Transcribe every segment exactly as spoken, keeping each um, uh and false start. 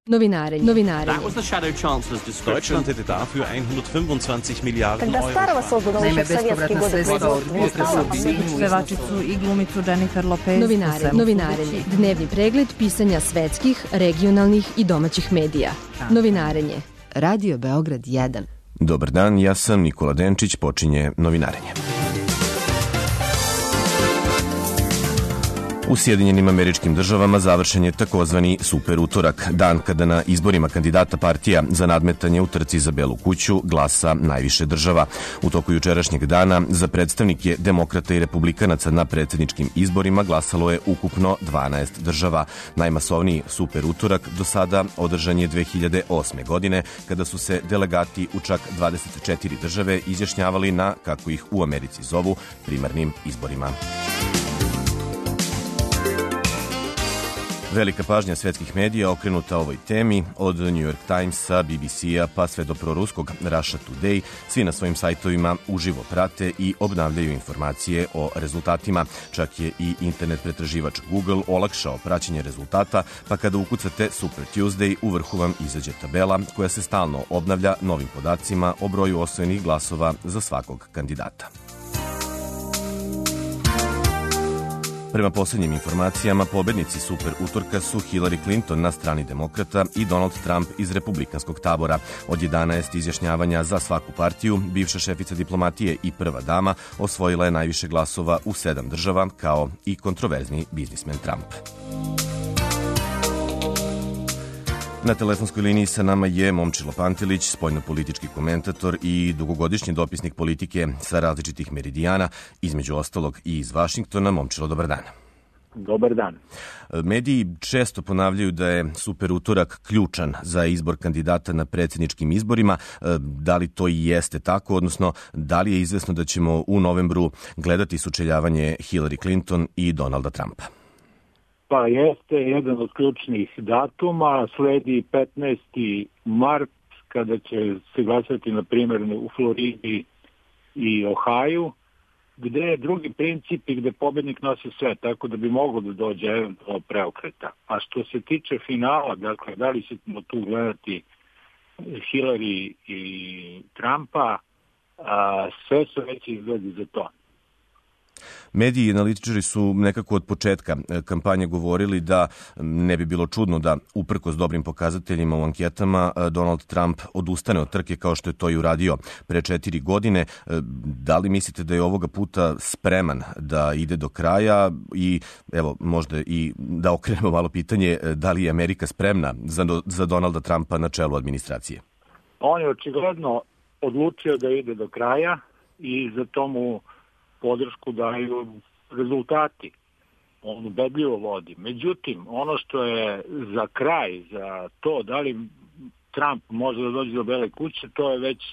Novinarenje. Novinarenje. That was the shadow chancellor's description. Deutschland hätte dafür hundertfünfundzwanzig Miliarden Euro. Naime, bespovratna sredstva od potresa pevačicu i glumicu Jennifer Lopez. Novinarenje. Novinarenje. Dnevni pregled pisanja svetskih, regionalnih i domaćih medija. Novinarenje. Radio Beograd jedan. Dobar dan, ja sam Nikola Denčić, počinje Novinarenje. U Sjedinjenim Američkim Državama završen je takozvani super utorak, dan kada na izborima kandidata partija za nadmetanje u trci za Belu kuću glasa najviše država. U toku jučerašnjeg dana za predstavnike demokrata i republikanaca na predsjedničkim izborima glasalo je ukupno dvanaest država. Najmasovniji super utorak do sada održan je dve hiljade osme. godine, kada su se delegati u čak dvadeset četiri države izjašnjavali na, kako ih u Americi zovu, primarnim izborima. Velika pažnja svetskih medija okrenuta ovoj temi, od New York Timesa, B B C-a pa sve do proruskog Russia Today, svi na svojim sajtovima uživo prate i obnavljaju informacije o rezultatima. Čak je i internet pretraživač Google olakšao praćenje rezultata, pa kada ukucate Super Tuesday, u vrhu vam izađe tabela koja se stalno obnavlja novim podacima o broju osvojenih glasova za svakog kandidata. Prema posljednjim informacijama, pobednici super utorka su Hillary Clinton na strani demokrata i Donald Trump iz republikanskog tabora. Od jedanaest izjašnjavanja za svaku partiju, bivša šefica diplomatije i prva dama osvojila je najviše glasova u sedam država, kao i kontroverzni biznismen Trump. Na telefonskoj liniji sa nama je Momčilo Pantelić, spoljnopolitički komentator i dugogodišnji dopisnik politike sa različitih meridijana, između ostalog i iz Vašingtona. Momčilo, dobar dan. Dobar dan. Mediji često ponavljaju da je super utorak ključan za izbor kandidata na predsjedničkim izborima. Da li to i jeste tako, odnosno da li je izvesno da ćemo u novembru gledati sučeljavanje Hillary Clinton i Donalda Trumpa? Pa jeste jedan od ključnih datuma, sledi petnaesti mart kada će se glasati na primjer u Floridi i Ohaju, gde je drugi princip i gde pobednik nosi sve, tako da bi moglo da dođe eventualno preokreta. A što se tiče finala, dakle, da li ćemo tu gledati Hillary i Trumpa, a, sve su već izgledi za to. Mediji i analitičari su nekako od početka kampanje govorili da ne bi bilo čudno da, uprkos dobrim pokazateljima u anketama, Donald Trump odustane od trke kao što je to i uradio pre četiri godine. Da li mislite da je ovoga puta spreman da ide do kraja i, evo, možda i da okrenemo malo pitanje, da li je Amerika spremna za, za Donalda Trumpa na čelu administracije? On je očigledno odlučio da ide do kraja i za to mu podršku daju rezultati. On ubedljivo vodi. Međutim, ono što je za kraj, za to da li Trump može da dođe do Bele kuće, to je već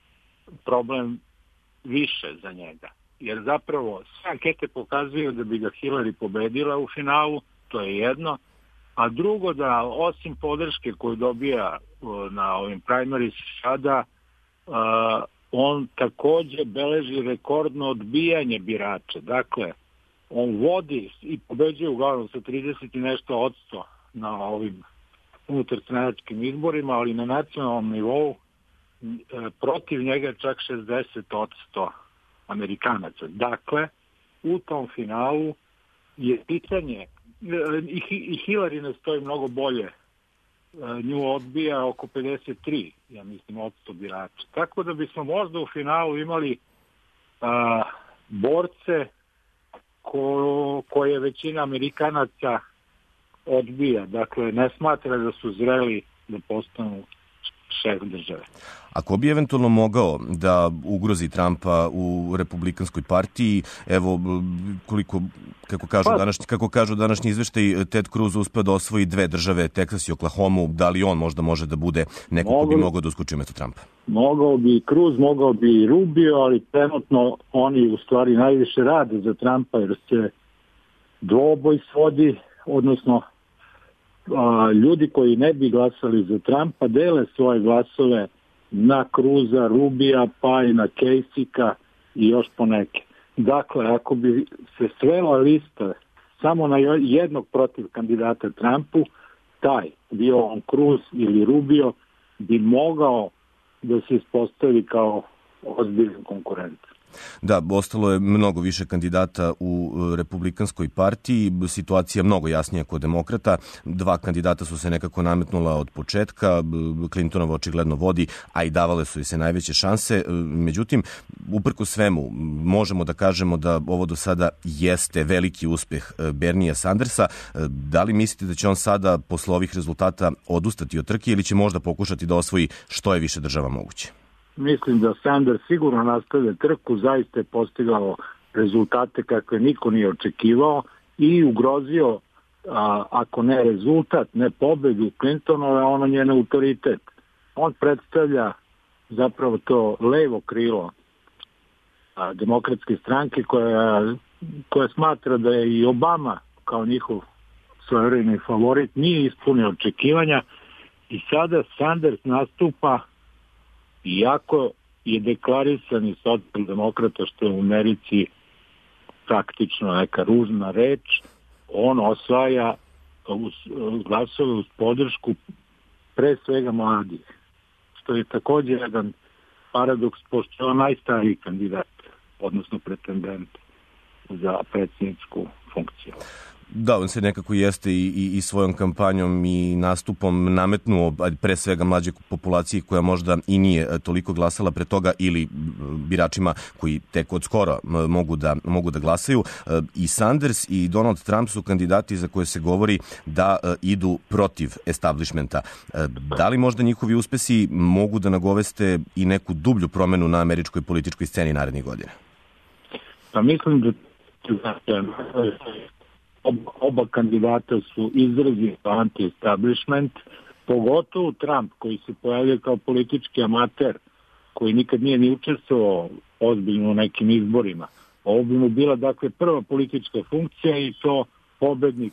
problem više za njega. Jer zapravo sve ankete pokazuju da bi ga Hillary pobedila u finalu, to je jedno, a drugo da osim podrške koju dobija na ovim primaries sada, uh, on također beleži rekordno odbijanje birača. Dakle, on vodi i pobeđuje uglavnom sa trideset i nešto odsto na ovim unutarstranačkim izborima, ali na nacionalnom nivou protiv njega čak šezdeset odsto Amerikanaca. Dakle, u tom finalu je pitanje, i Hillary ne stoji mnogo bolje, nju odbija oko pedeset tri, ja mislim, odsto birača. Tako da bismo možda u finalu imali a, borce ko, koje većina Amerikanaca odbija. Dakle, ne smatra da su zreli da postanu šef države. Ako bi eventualno mogao da ugrozi Trumpa u republikanskoj partiji, evo koliko, kako kažu, pa, današnji, kako kažu današnji izveštaj, Ted Cruz uspeo da osvoji dve države, Teksas i Oklahomu, da li on možda može da bude neko ko bi mogao da uskoči umesto Trumpa? Mogao bi Cruz, mogao bi Rubio, ali trenutno oni u stvari najviše rade za Trumpa, jer se dvoboj svodi, odnosno a, ljudi koji ne bi glasali za Trumpa dele svoje glasove na Cruza, Rubija, pa i na Kasicka i još poneke. Dakle, ako bi se svela lista samo na jednog protiv kandidata Trumpu, taj bio on Cruz ili Rubio, bi mogao da se ispostavi kao ozbiljan konkurent. Da, ostalo je mnogo više kandidata u Republikanskoj partiji, situacija mnogo jasnija kod demokrata, dva kandidata su se nekako nametnula od početka, Clintonova očigledno vodi, a i davale su i se najveće šanse, međutim, uprko svemu, možemo da kažemo da ovo do sada jeste veliki uspeh Bernija Sandersa. Da li mislite da će on sada posle ovih rezultata odustati od trke ili će možda pokušati da osvoji što je više država moguće? Mislim da Sanders sigurno nastavlja trku, zaista je postigao rezultate kakve niko nije očekivao i ugrozio, a, ako ne rezultat, ne pobedu Clintonove, ono njen autoritet. On predstavlja zapravo to levo krilo a, demokratske stranke koja, koja smatra da je i Obama kao njihov svojevremeni favorit nije ispunio očekivanja i sada Sanders nastupa, iako je deklarisani socijaldemokrata, što je u Americi praktično neka ružna reč, on osvaja glasove uz podršku pre svega mladih, što je također jedan paradoks, pošto je on najstariji kandidat, odnosno pretendent za predsjedničku funkciju. Da, on se nekako jeste i, i, i svojom kampanjom i nastupom nametnuo pre svega mlađe populaciji koja možda i nije toliko glasala pre toga ili biračima koji tek od skora mogu da, mogu da glasaju. I Sanders i Donald Trump su kandidati za koje se govori da idu protiv establishmenta. Da li možda njihovi uspesi mogu da nagoveste i neku dublju promenu na američkoj političkoj sceni narednih godina? Pa mislim da oba kandidata su izrazito anti-establishment, pogotovo Trump koji se pojavio kao politički amater, koji nikad nije ni učestvovao ozbiljno u nekim izborima. Ovo bi mu bila dakle prva politička funkcija i to pobednik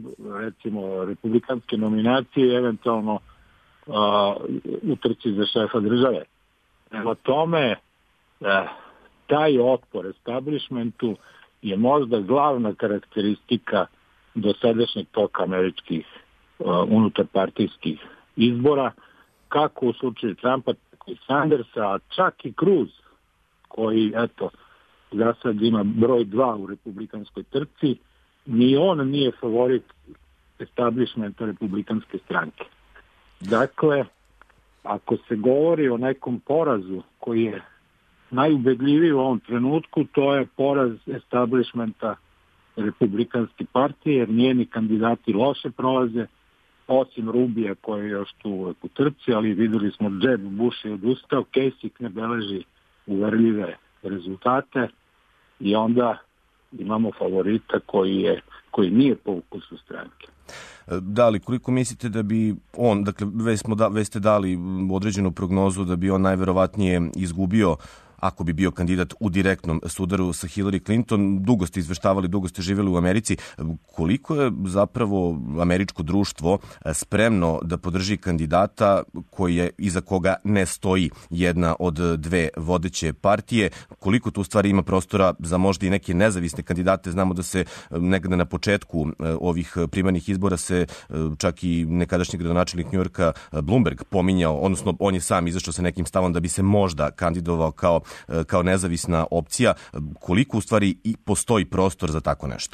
recimo republikanske nominacije i eventualno uh, u trci za šefa države. Prema tome, uh, taj otpor establishmentu je možda glavna karakteristika dosadašnjeg toka američkih uh, unutarpartijskih izbora, kako u slučaju Trumpa, tako i Sandersa, a čak i Cruz, koji, eto, za sad ima broj dva u republikanskoj trci, ni on nije favorit establishmenta republikanske stranke. Dakle, ako se govori o nekom porazu koji je najubedljiviji u ovom trenutku, to je poraz establishmenta republikanske partije, jer njeni kandidati loše prolaze, osim Rubija koji je još tu u trci, ali videli smo Jeb Bush je odustao, Kasich ne beleži uverljive rezultate i onda imamo favorita koji je koji nije po ukusu stranke. Da li, koliko mislite da bi on, dakle, već, smo da, već ste dali određenu prognozu da bi on najverovatnije izgubio ako bi bio kandidat u direktnom sudaru sa Hillary Clinton. Dugo ste izveštavali, dugo ste živjeli u Americi. Koliko je zapravo američko društvo spremno da podrži kandidata koji je, iza koga ne stoji jedna od dve vodeće partije? Koliko tu stvari ima prostora za možda i neke nezavisne kandidate? Znamo da se negde na početku ovih primarnih izbora se čak i nekadašnji gradonačelnik Njujorka Bloomberg pominjao, odnosno on je sam izašao sa nekim stavom da bi se možda kandidovao kao kao nezavisna opcija. Koliko u stvari i postoji prostor za tako nešto?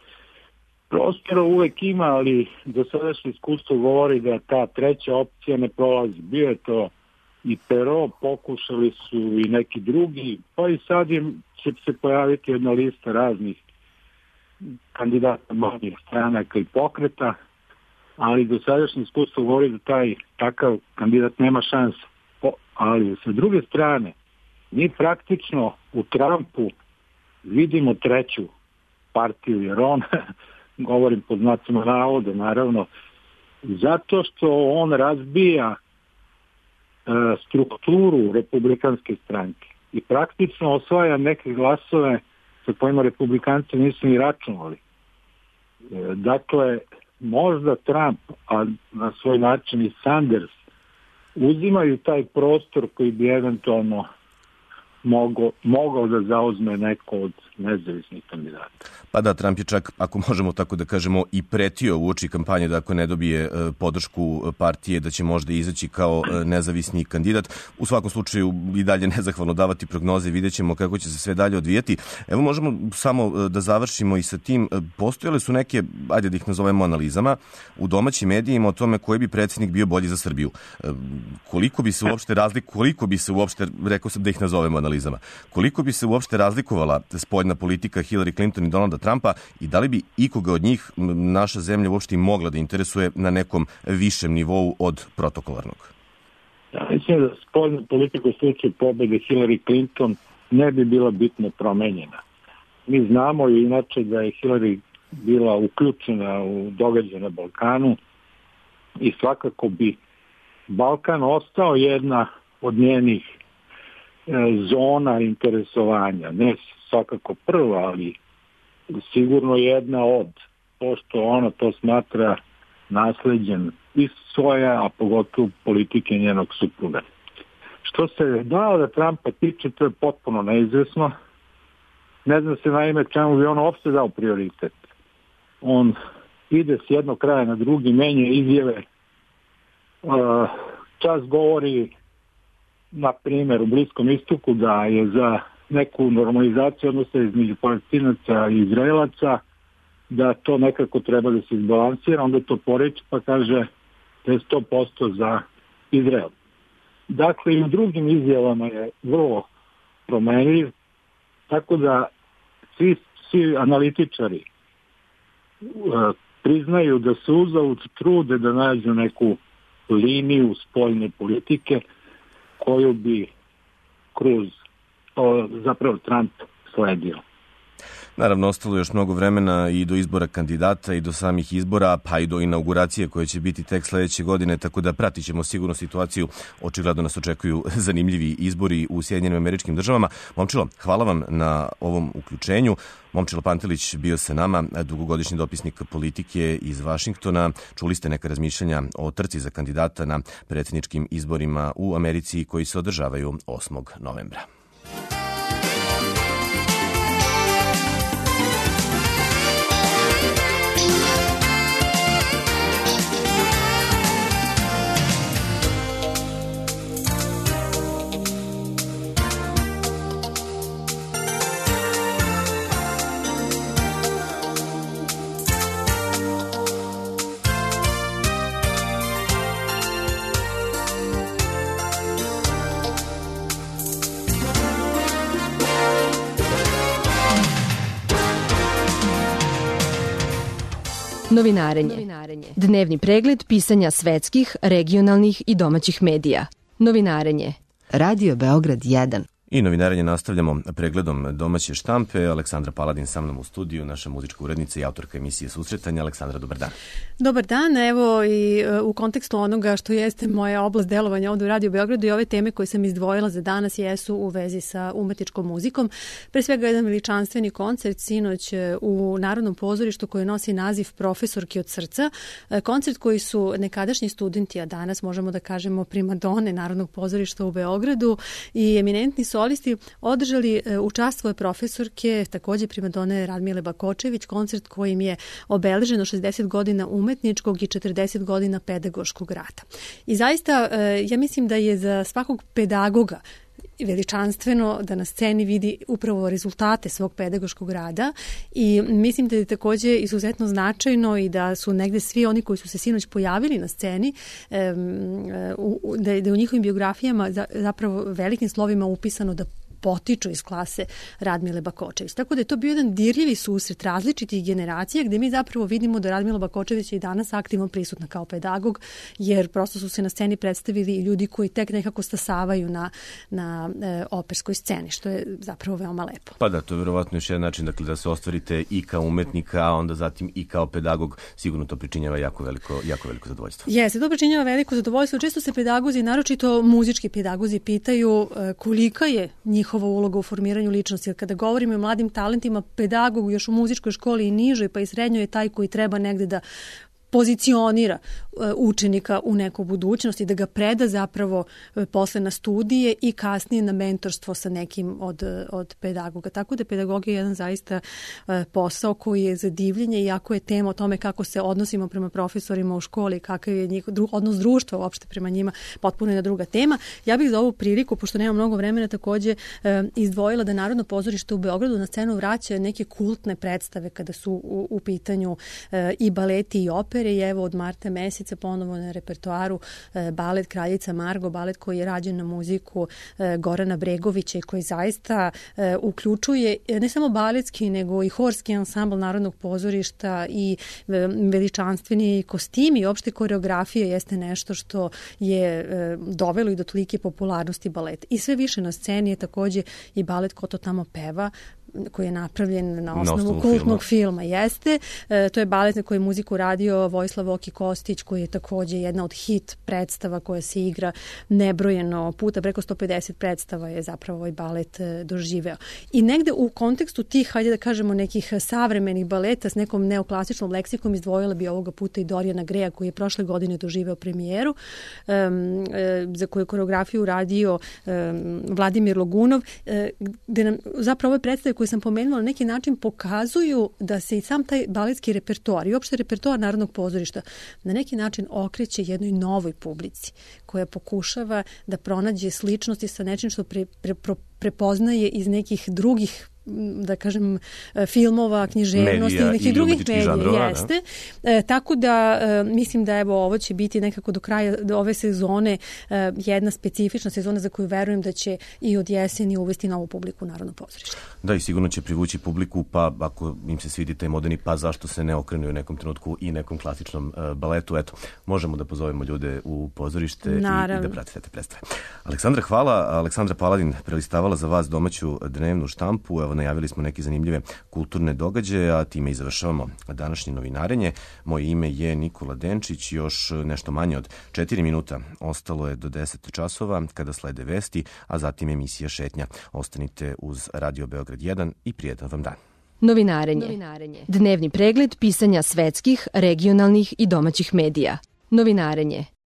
Prostora uvek ima, ali do sadašnje iskustvo govori da ta treća opcija ne prolazi. Bio je to i Pero, pokušali su i neki drugi, pa i sad je, će se pojaviti jedna lista raznih kandidata manjih stranaka i pokreta, ali do sadašnje iskustvo govori da taj takav kandidat nema šanse. Ali sa druge strane, mi praktično u Trumpu vidimo treću partiju, jer on, govorim pod znacima navoda, naravno, zato što on razbija e, strukturu republikanske stranke i praktično osvaja neke glasove sa kojima republikanci nisu ni računali. E, dakle, možda Trump, a na svoj način i Sanders, uzimaju taj prostor koji bi eventualno Mogo, mogao da zauzme neko od nezavisnih kandidata. Pa da, Trump je čak, ako možemo tako da kažemo, i pretio u oči kampanje da ako ne dobije podršku partije da će možda izaći kao nezavisni kandidat. U svakom slučaju i dalje nezahvalno davati prognoze, vidjet ćemo kako će se sve dalje odvijeti. Evo možemo samo da završimo i sa tim. Postojale su neke, ajde da ih nazovemo analizama, u domaćim medijima o tome koji bi predsjednik bio bolji za Srbiju. Koliko bi se uopšte razlik, koliko bi se uopšte, rekao sam da ih nazovemo analizama, koliko bi se uopšte razlikovala spoljna politika Hillary Clinton i Donalda Trumpa i da li bi ikoga od njih naša zemlja uopšte mogla da interesuje na nekom višem nivou od protokolarnog? Ja mislim da spoljna politika u slučaju pobede Hillary Clinton ne bi bila bitno promenjena. Mi znamo i inače da je Hillary bila uključena u događaje na Balkanu i svakako bi Balkan ostao jedna od njenih e, zona interesovanja. Ne svakako prva, ali sigurno jedna od, pošto ona to smatra nasleđen iz svoje, a pogotovo politike njenog supruga. Što se Donalda Trumpa tiče, to je potpuno neizvesno. Ne znam se naime čemu bi on uopšte dao prioritet. On ide s jednog kraja na drugi, menja izjave. Čas govori, na primjer, u Bliskom istoku da je za neku normalizaciju odnosa između Palestinaca i Izraelaca, da to nekako treba da se izbalansira, onda to poreći pa kaže da je sto posto za Izrael. Dakle, i u drugim izjavama je vrlo promenljiv, tako da svi, svi analitičari uh, priznaju da se uzalud trude da nađu neku liniju spoljne politike koju bi Cruz, o, zapravo Trump, sledio. Naravno, ostalo još mnogo vremena i do izbora kandidata i do samih izbora, pa i do inauguracije koje će biti tek sledeće godine, tako da pratit ćemo sigurno situaciju. Očigledno nas očekuju zanimljivi izbori u Sjedinjenim Američkim Državama. Momčilo, hvala vam na ovom uključenju. Momčilo Pantelić bio sa nama, dugogodišnji dopisnik politike iz Vašingtona. Čuli ste neka razmišljanja o trci za kandidata na predsjedničkim izborima u Americi koji se održavaju osmog novembra. Novinarenje. Dnevni pregled pisanja svetskih, regionalnih i domaćih medija. Novinarenje. Radio Beograd jedan. I novinarenje nastavljamo pregledom domaće štampe. Aleksandra Paladin sa mnom u studiju, naša muzička urednica i autorka emisije Susretanja. Aleksandra, dobar dan. Dobar dan, evo i u kontekstu onoga što jeste moja oblast delovanja ovdje u Radio Beogradu i ove teme koje sam izdvojila za danas jesu u vezi sa umetničkom muzikom. Pre svega jedan veličanstveni koncert sinoć u Narodnom pozorištu koji nosi naziv Profesorki od srca. Koncert koji su nekadašnji studenti, a danas možemo da kažemo primadone Narodnog pozorišta u Beogradu i eminentni solisti održali u čast svoje profesorke, također primadone Radmile Bakočević, koncert kojim je obeleženo šezdeset godina umetničkog i četrdeset godina pedagoškog rada. I zaista, ja mislim da je za svakog pedagoga veličanstveno da na sceni vidi upravo rezultate svog pedagoškog rada i mislim da je također izuzetno značajno i da su negde svi oni koji su se sinoć pojavili na sceni, da je u njihovim biografijama zapravo velikim slovima upisano da potiču iz klase Radmile Bakočević. Tako da je to bio jedan dirljivi susret različitih generacija gdje mi zapravo vidimo da Radmila Bakočević je i danas aktivno prisutna kao pedagog, jer prosto su se na sceni predstavili i ljudi koji tek nekako stasavaju na, na e, operskoj sceni, što je zapravo veoma lepo. Pa da, to je verovatno još jedan način dakle, da se ostvarite i kao umetnika, a onda zatim i kao pedagog. Sigurno to pričinjava jako veliko, jako veliko zadovoljstvo. Jeste, to pričinjava veliko zadovoljstvo. Često se pedagozi, naročito muzički pedagozi, pitaju e, kolika je njihova uloga u formiranju ličnosti. Jer kada govorimo o mladim talentima, pedagog još u muzičkoj školi i nižoj pa i srednjoj je taj koji treba negde da pozicionira učenika u neku budućnost i da ga preda zapravo posle na studije i kasnije na mentorstvo sa nekim od, od pedagoga. Tako da pedagogija je jedan zaista posao koji je za divljenje, iako je tema o tome kako se odnosimo prema profesorima u školi, kakav je njihov odnos društva uopšte prema njima, potpuno jedna druga tema. Ja bih za ovu priliku, pošto nema mnogo vremena, takođe izdvojila da Narodno pozorište u Beogradu na scenu vraća neke kultne predstave kada su u, u pitanju i baleti i opere i evo od marta meseca ponovo na repertoaru balet Kraljica Margo, balet koji je rađen na muziku Gorana Bregovića i koji zaista uključuje ne samo baletski nego i horski ansambl Narodnog pozorišta i veličanstveni kostimi i opšte koreografije jeste nešto što je dovelo i do tolike popularnosti baleta. I sve više na sceni je takođe i balet Ko to tamo peva, koji je napravljen na osnovu kultnog filma. filma. Jeste. E, to je balet na koji je muziku radio Vojislav Oki Kostić, koji je takođe jedna od hit predstava koja se igra nebrojeno puta. Preko sto pedeset predstava je zapravo ovaj balet e, doživeo. I negde u kontekstu tih, hajde da kažemo, nekih savremenih baleta s nekom neoklasičnom leksikom izdvojila bi ovoga puta i Dorijana Greja, koji je prošle godine doživeo premijeru, e, e, za koju koreografiju radio e, Vladimir Logunov, e, gde nam zapravo ove predstave koje sam pomenula na neki način pokazuju da se i sam taj baletski repertoar i uopšte repertoar Narodnog pozorišta na neki način okreće jednoj novoj publici koja pokušava da pronađe sličnosti sa nečim što pre, pre, prepoznaje iz nekih drugih, da kažem, filmova, književnosti i nekih drugih medija. Žanrova, jeste. E, tako da e, mislim da evo ovo će biti nekako do kraja do ove sezone e, jedna specifična sezona za koju verujem da će i od jeseni uvesti novu publiku u Narodno pozorište. Da, i sigurno će privući publiku, pa ako im se svidi taj moderni, pa zašto se ne okrenu u nekom trenutku i nekom klasičnom uh, baletu. Eto, možemo da pozovemo ljude u pozorište i, i da pratite te predstave. Aleksandra, hvala. Aleksandra Paladin prelistavala za vas domaću dnevnu štampu. Evo, najavili smo neke zanimljive kulturne događaje, a time i završavamo današnje novinarenje. Moje ime je Nikola Denčić. Još nešto manje od četiri minuta ostalo je do deset časova kada slede vesti, a zatim emisija Šetnja. Ostanite uz Radio Beograd jedan i prijetan vam dan. Novinarenje. Novinarenje. Dnevni pregled pisanja svetskih, regionalnih i domaćih medija. Novinarenje.